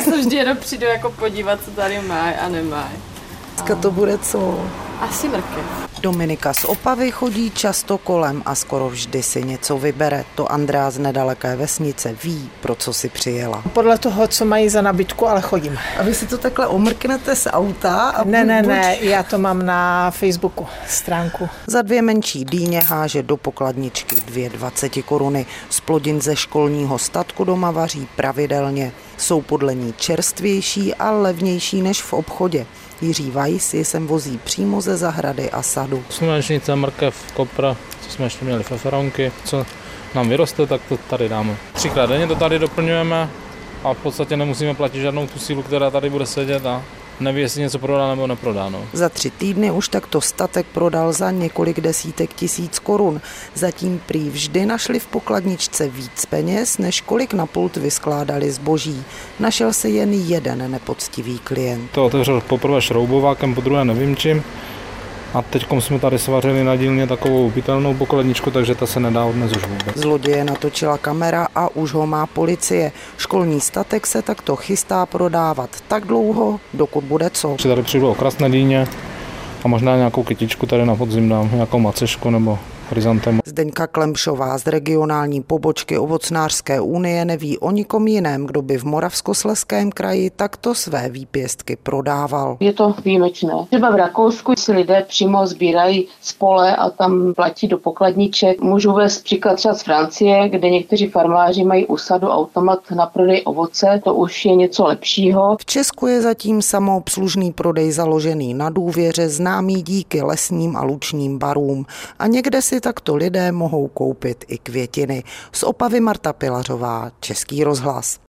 se vždy jenom přijdu jako podívat, co tady mají a nemají. Dneska to bude co? Asi mrkev. Dominika z Opavy chodí často kolem a skoro vždy si něco vybere. To Andrea z nedaleké vesnice ví, pro co si přijela. Podle toho, co mají za nabídku, ale chodím. A vy si to takhle omrknete z auta? A Ne, já to mám na Facebooku stránku. Za 2 menší dýně háže do pokladničky 2 20 koruny. Z plodin ze školního statku doma vaří pravidelně. Jsou podle ní čerstvější a levnější než v obchodě. Jiří Weiss je sem vozí přímo ze zahrady a sadu. Slunečnice, mrkev, kopra, co jsme ještě měli feferonky, co nám vyroste, tak to tady dáme. 3krát denně to tady doplňujeme a v podstatě nemusíme platit žádnou tu sílu, která tady bude sedět a neví, jestli něco prodá nebo neprodá. No. Za 3 týdny už takto statek prodal za několik desítek tisíc korun. Zatím prý vždy našli v pokladničce víc peněz, než kolik na pult vyskládali zboží. Našel se jen jeden nepoctivý klient. To otevřel poprvé šroubovákem, podruhé nevím čím. A teď jsme tady svařili na dílně takovou pitelnou pokladničku, takže ta se nedá odnes už vůbec. Zloděje natočila kamera a už ho má policie. Školní statek se takto chystá prodávat tak dlouho, dokud bude co. Tady přijdu okrasné dýně a možná nějakou kytičku tady na podzim dám, nějakou macešku nebo chryzantem. Zdeňka Klemšová z regionální pobočky Ovocnářské unie neví o nikom jiném, kdo by v Moravskoslezském kraji takto své výpěstky prodával. Je to výjimečné. Třeba v Rakousku si lidé přímo sbírají z pole a tam platí do pokladniček. Můžu uvést příklad třeba z Francie, kde někteří farmáři mají u sadu automat na prodej ovoce. To už je něco lepšího. V Česku je zatím samoobslužný prodej založený na důvěře, známý díky lesním a lučním barům. A někde si takto lidé mohou koupit i květiny. Z Opavy Marta Pilařová, Český rozhlas.